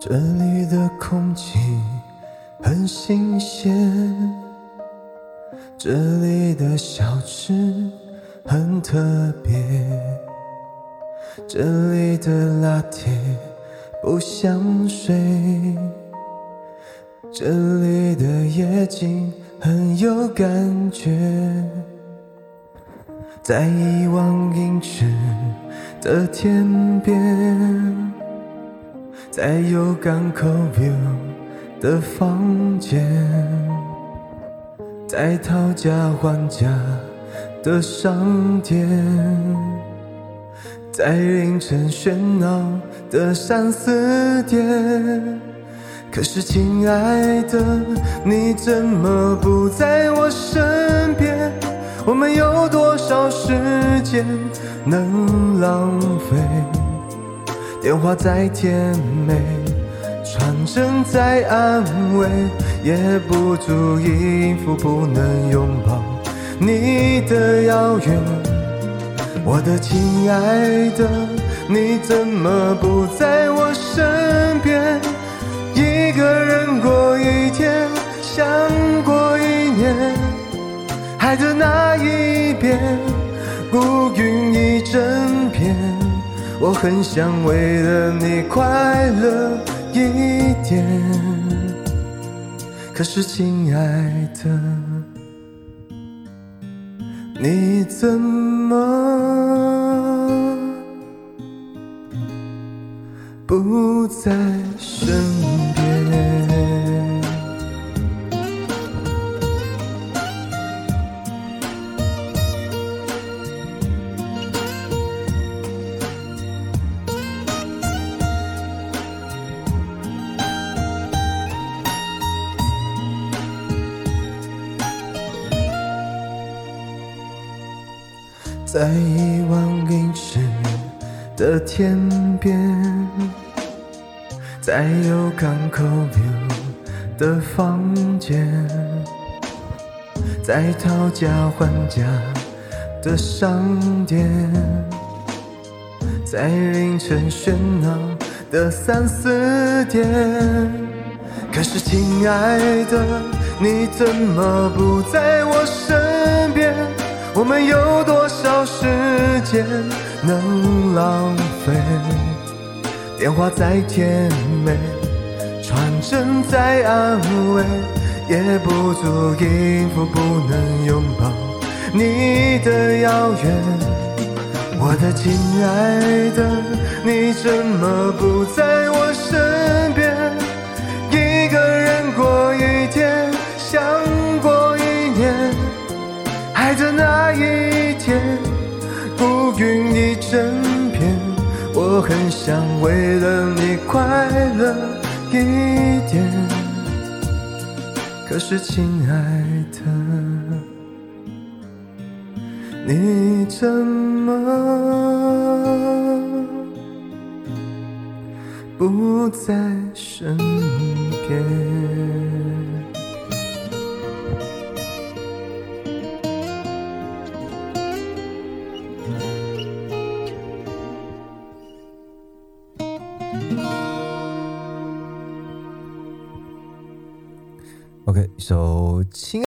这里的空气很新鲜，这里的小吃很特别，这里的拿铁不像水，这里的夜景很有感觉，在一望英尺的天边，在有港口 view 的房间，在讨价还价的商店，在凌晨喧闹的3、4点。可是亲爱的，你怎么不在我身边？我们有多少时间能浪费？电话再甜美，传真再安慰，也不足以应付不能拥抱你的遥远。我的亲爱的，你怎么不在我身边？一个人过一天，想过一年，海的那一边，孤云一整片。我很想为了你快乐一点，可是亲爱的，你怎么不在身边？在一望英尺的天边，在有港口 view 的房间，在讨价还价的商店，在凌晨喧闹的3、4点。可是亲爱的，你怎么不在我身边？我们有多少时间能浪费？电话再甜美，传真再安慰，也不足以应付不能拥抱你的遥远。我的亲爱的，你怎么不在我身边？一个人过一天，想过一年，爱的那一天，孤云一整片。我很想为了你快乐一点，可是亲爱的，你怎么不在身边？OK， 一首亲